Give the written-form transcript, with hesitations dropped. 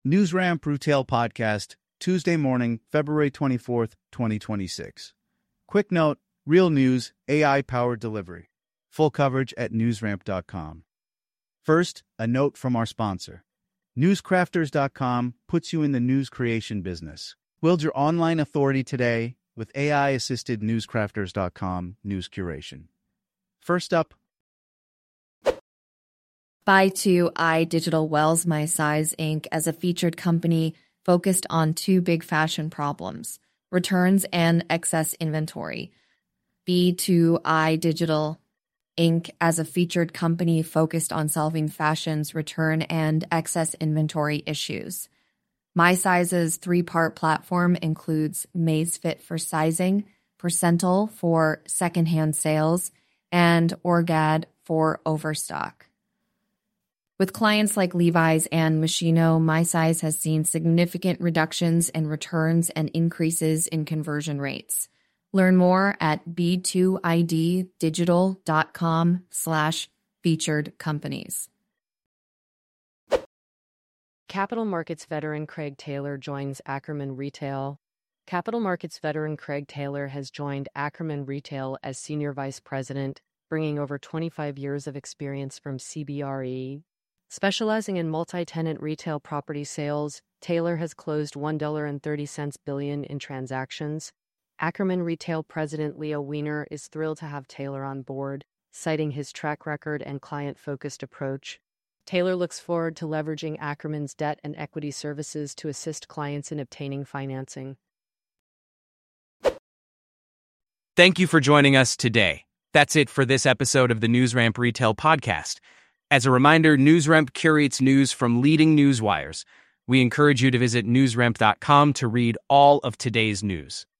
NewsRamp Retail Podcast, Tuesday morning, February 24th, 2026. Quick note, real news, AI-powered delivery. Full coverage at newsramp.com. First, a note from our sponsor. Newscrafters.com puts you in the news creation business. Build your online authority today with AI-assisted Newscrafters.com news curation. First up, Buy2i Digital Wells My Size Inc. as a featured company focused on two big fashion problems: returns and excess inventory. B2i Digital Inc. as a featured company focused on solving fashion's return and excess inventory issues. My Size's three-part platform includes Mazefit for sizing, Percentile for secondhand sales, and Orgad for overstock. With clients like Levi's and Moschino, My Size has seen significant reductions in returns and increases in conversion rates. Learn more at b2iddigital.com/featured companies. Capital Markets veteran Craig Taylor joins Ackerman Retail. Capital Markets veteran Craig Taylor has joined Ackerman Retail as Senior Vice President, bringing over 25 years of experience from CBRE. Specializing in multi-tenant retail property sales, Taylor has closed $1.30 billion in transactions. Ackerman Retail President Leo Weiner is thrilled to have Taylor on board, citing his track record and client-focused approach. Taylor looks forward to leveraging Ackerman's debt and equity services to assist clients in obtaining financing. Thank you for joining us today. That's it for this episode of the NewsRamp Retail Podcast. As a reminder, NewsRamp curates news from leading newswires. We encourage you to visit newsramp.com to read all of today's news.